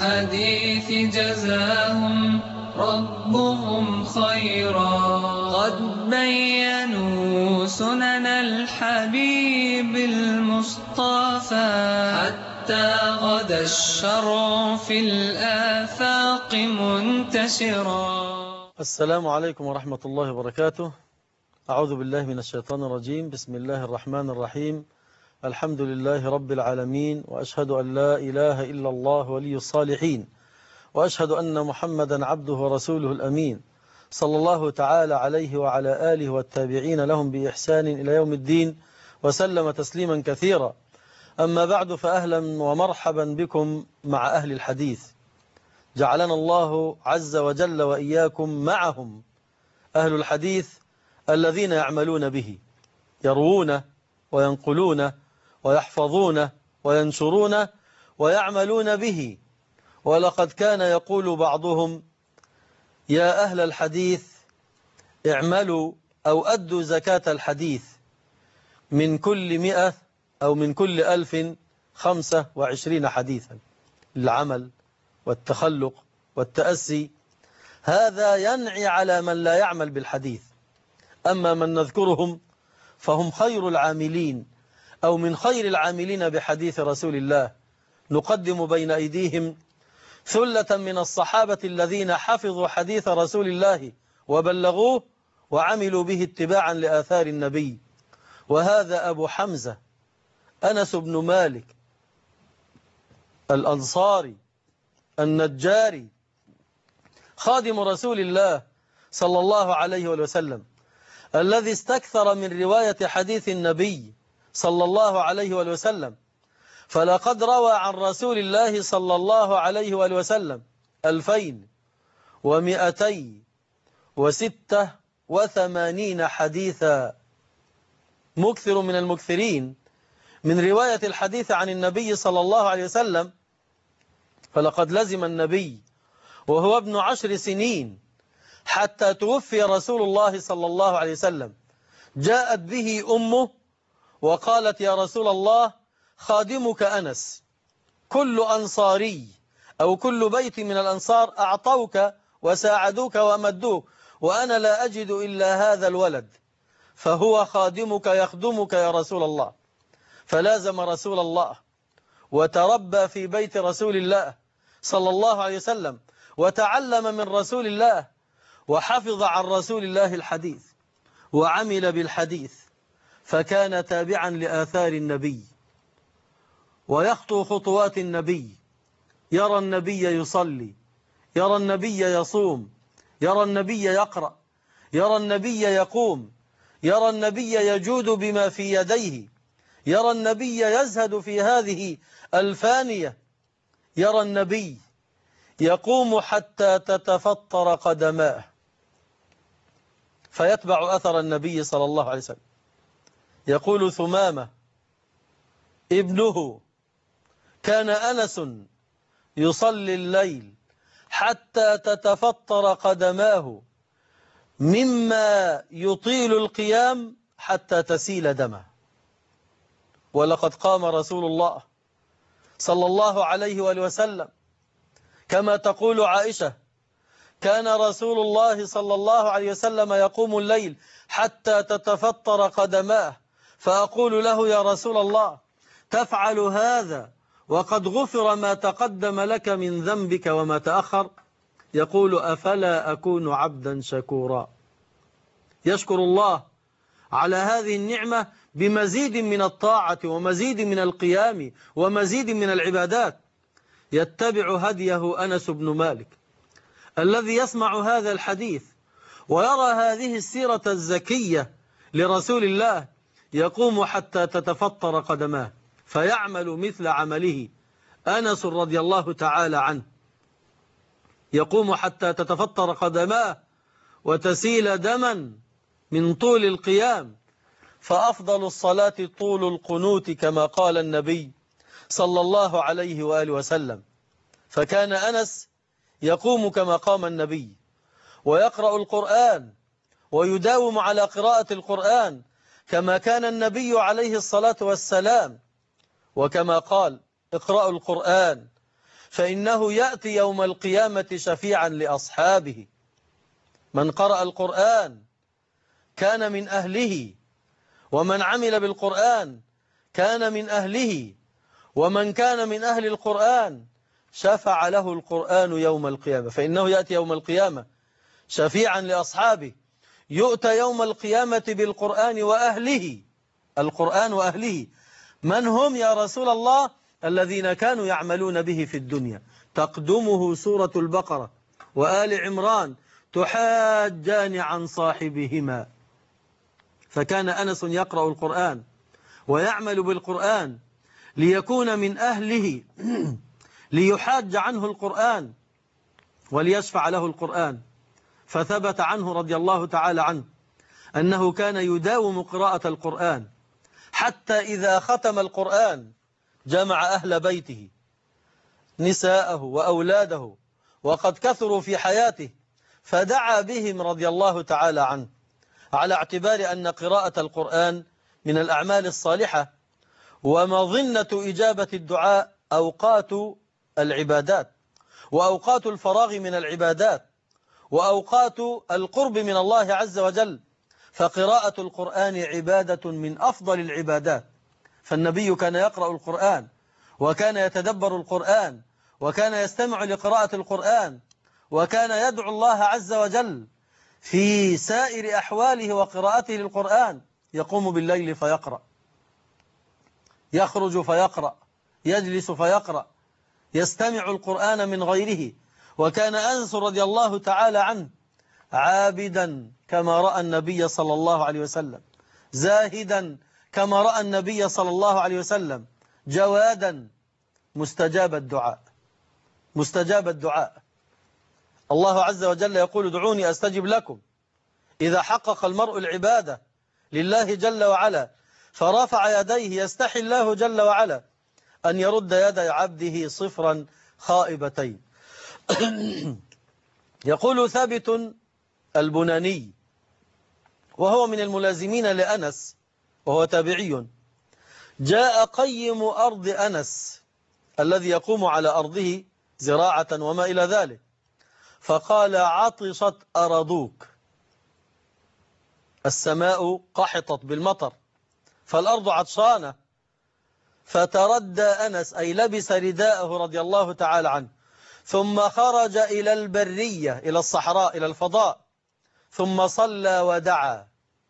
الحديث جزاهم ربهم خيرا. قد بينوا سنن الحبيب المصطفى حتى غدا الشرع في الآفاق منتشرا. السلام عليكم ورحمة الله وبركاته. أعوذ بالله من الشيطان الرجيم. بسم الله الرحمن الرحيم. الحمد لله رب العالمين، وأشهد أن لا إله إلا الله ولي الصالحين، وأشهد أن محمدا عبده ورسوله الأمين، صلى الله تعالى عليه وعلى آله والتابعين لهم بإحسان إلى يوم الدين، وسلم تسليما كثيرا. أما بعد، فأهلا ومرحبا بكم مع أهل الحديث. جعلنا الله عز وجل وإياكم معهم، أهل الحديث الذين يعملون به، يروون وينقلون ويحفظون وينشرون ويعملون به. ولقد كان يقول بعضهم: يا أهل الحديث اعملوا أو أدوا زكاة الحديث، من كل 100 أو من كل 1000 25 حديثا. العمل والتخلق والتأسي هذا ينعي على من لا يعمل بالحديث. أما من نذكرهم فهم خير العاملين أو من خير العاملين بحديث رسول الله. نقدم بين أيديهم ثلة من الصحابة الذين حفظوا حديث رسول الله وبلغوه وعملوا به اتباعا لآثار النبي. وهذا أبو حمزة أنس بن مالك الأنصاري النجاري، خادم رسول الله صلى الله عليه وسلم، الذي استكثر من رواية حديث النبي صلى الله عليه وسلم. فلقد روى عن رسول الله صلى الله عليه وسلم 2286 حديثا. مكثر من المكثرين من رواية الحديث عن النبي صلى الله عليه وسلم. فلقد لزم النبي وهو ابن 10 سنين حتى توفي رسول الله صلى الله عليه وسلم. جاءت به أمه وقالت: يا رسول الله، خادمك أنس، كل أنصاري أو كل بيت من الأنصار أعطوك وساعدوك وأمدوك، وأنا لا أجد إلا هذا الولد، فهو خادمك يخدمك يا رسول الله. فلازم رسول الله وتربى في بيت رسول الله صلى الله عليه وسلم، وتعلم من رسول الله، وحفظ عن رسول الله الحديث، وعمل بالحديث، فكان تابعا لآثار النبي ويخطو خطوات النبي. يرى النبي يصلي، يرى النبي يصوم، يرى النبي يقرأ، يرى النبي يقوم، يرى النبي يجود بما في يديه، يرى النبي يزهد في هذه الفانية، يرى النبي يقوم حتى تتفطر قدماه، فيتبع أثر النبي صلى الله عليه وسلم. يقول ثمامة ابنه: كان أنس يصلي الليل حتى تتفطر قدماه، مما يطيل القيام حتى تسيل دمه. ولقد قام رسول الله صلى الله عليه وسلم كما تقول عائشة: كان رسول الله صلى الله عليه وسلم يقوم الليل حتى تتفطر قدماه، فأقول له: يا رسول الله، تفعل هذا وقد غفر ما تقدم لك من ذنبك وما تأخر؟ يقول: أفلا أكون عبدا شكورا. يشكر الله على هذه النعمة بمزيد من الطاعة ومزيد من القيام ومزيد من العبادات. يتبع هديه أنس بن مالك الذي يسمع هذا الحديث ويرى هذه السيرة الزكية لرسول الله، يقوم حتى تتفطر قدماه، فيعمل مثل عمله أنس رضي الله تعالى عنه. يقوم حتى تتفطر قدماه وتسيل دما من طول القيام. فأفضل الصلاة طول القنوت كما قال النبي صلى الله عليه وآله وسلم. فكان أنس يقوم كما قام النبي، ويقرأ القرآن ويداوم على قراءة القرآن كما كان النبي عليه الصلاة والسلام. وكما قال: اقرأوا القرآن فإنه يأتي يوم القيامة شفيعا لأصحابه. من قرأ القرآن كان من أهله، ومن عمل بالقرآن كان من أهله، ومن كان من أهل القرآن شفع له القرآن يوم القيامة، فإنه يأتي يوم القيامة شفيعا لأصحابه. يؤتى يوم القيامة بالقرآن وأهله. القرآن وأهله من هم يا رسول الله؟ الذين كانوا يعملون به في الدنيا. تقدمه سورة البقرة وآل عمران تحاجان عن صاحبهما. فكان أنس يقرأ القرآن ويعمل بالقرآن ليكون من أهله، ليحاج عنه القرآن وليشفع له القرآن. فثبت عنه رضي الله تعالى عنه أنه كان يداوم قراءة القرآن، حتى إذا ختم القرآن جمع أهل بيته، نساءه وأولاده، وقد كثروا في حياته، فدعا بهم رضي الله تعالى عنه، على اعتبار أن قراءة القرآن من الأعمال الصالحة، ومظنة إجابة الدعاء أوقات العبادات، وأوقات الفراغ من العبادات، وأوقات القرب من الله عز وجل. فقراءة القرآن عبادة من أفضل العبادات. فالنبي كان يقرأ القرآن، وكان يتدبر القرآن، وكان يستمع لقراءة القرآن، وكان يدعو الله عز وجل في سائر أحواله وقراءته للقرآن. يقوم بالليل فيقرأ، يخرج فيقرأ، يجلس فيقرأ، يستمع القرآن من غيره. وكان أنس رضي الله تعالى عنه عابدا كما رأى النبي صلى الله عليه وسلم، زاهدا كما رأى النبي صلى الله عليه وسلم، جوادا، مستجاب الدعاء. مستجاب الدعاء. الله عز وجل يقول: ادعوني أستجب لكم. إذا حقق المرء العبادة لله جل وعلا فرفع يديه يستحي الله جل وعلا أن يرد يدي عبده صفرا خائبتين. يقول ثابت البناني وهو من الملازمين لأنس وهو تابعي: جاء قيم أرض أنس الذي يقوم على أرضه زراعة وما إلى ذلك، فقال: عطشت أرضوك. السماء قحطت بالمطر فالأرض عطشانة. فتردى أنس أي لبس رداءه رضي الله تعالى عنه، ثم خرج إلى البرية، إلى الصحراء، إلى الفضاء، ثم صلى ودعا.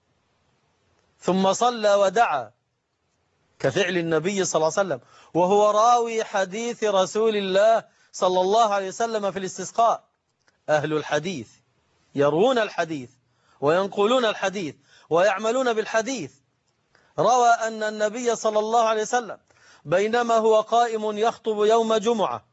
ثم صلى ودعا كفعل النبي صلى الله عليه وسلم، وهو راوي حديث رسول الله صلى الله عليه وسلم في الاستسقاء. أهل الحديث يروون الحديث وينقلون الحديث ويعملون بالحديث. روى أن النبي صلى الله عليه وسلم بينما هو قائم يخطب يوم جمعة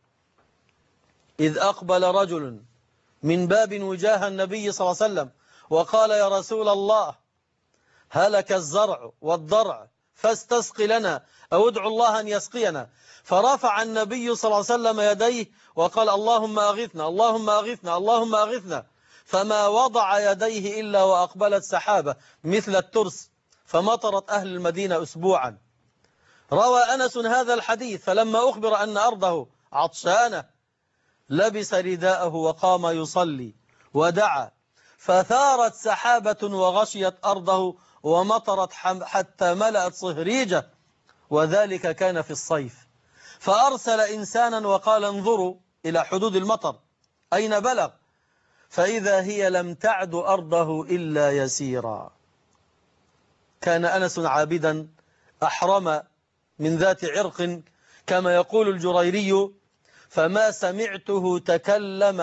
إذ أقبل رجل من باب وجاه النبي صلى الله عليه وسلم وقال: يا رسول الله، هلك الزرع والضرع فاستسق لنا أو ادعو الله أن يسقينا. فرفع النبي صلى الله عليه وسلم يديه وقال: اللهم أغثنا، اللهم أغثنا، اللهم أغثنا. فما وضع يديه إلا وأقبلت سحابة مثل الترس فمطرت أهل المدينة أسبوعا. روى أنس هذا الحديث، فلما أخبر أن أرضه عطشانة لبس رداءه وقام يصلي ودعا، فثارت سحابة وغشيت أرضه ومطرت حتى ملأت صهريجة، وذلك كان في الصيف. فأرسل إنسانا وقال: انظروا إلى حدود المطر أين بلغ، فإذا هي لم تعد أرضه إلا يسيرا. كان أنس عابدا أحرم من ذات عرق كما يقول الجريري: فما سمعته تكلم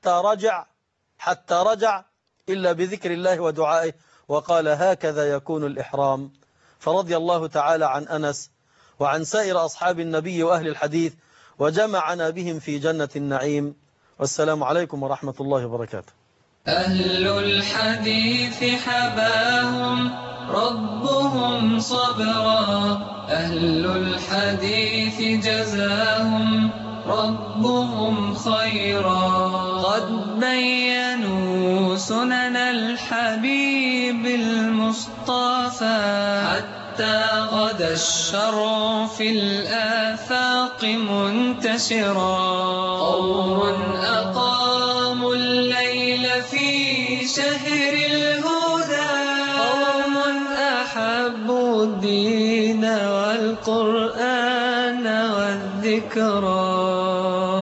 حتى رجع إلا بذكر الله ودعائه، وقال: هكذا يكون الإحرام. فرضي الله تعالى عن أنس وعن سائر أصحاب النبي وأهل الحديث، وجمعنا بهم في جنة النعيم. والسلام عليكم ورحمة الله وبركاته. أهل الحديث حباهم ربهم صبرا، أهل الحديث جزاهم ربهم خيرا. قد بينوا سنن الحبيب المصطفى حتى غدا الشر في الآفاق منتشرا. قوم أقاموا الليل في شهر الهدى، قوم أحبوا الدين والقرآن والذكرى.